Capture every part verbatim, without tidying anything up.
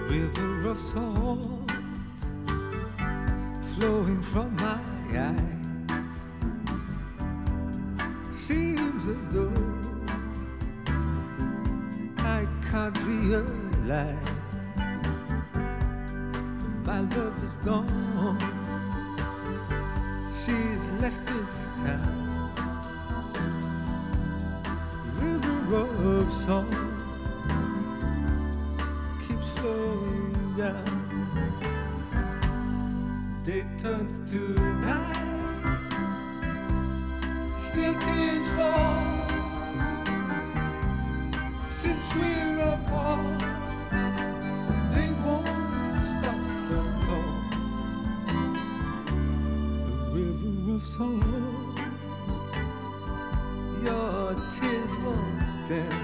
river of salt flowing from my eyes. Seems as though I can't realize my love is gone. She's left this town. River of salt keeps flowing down. Day turns to night, still tears fall. Since we're apart, they won't stop the call. A river of salt, your tears won't tell.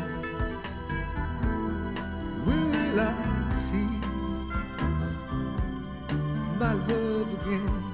Will I see my love again?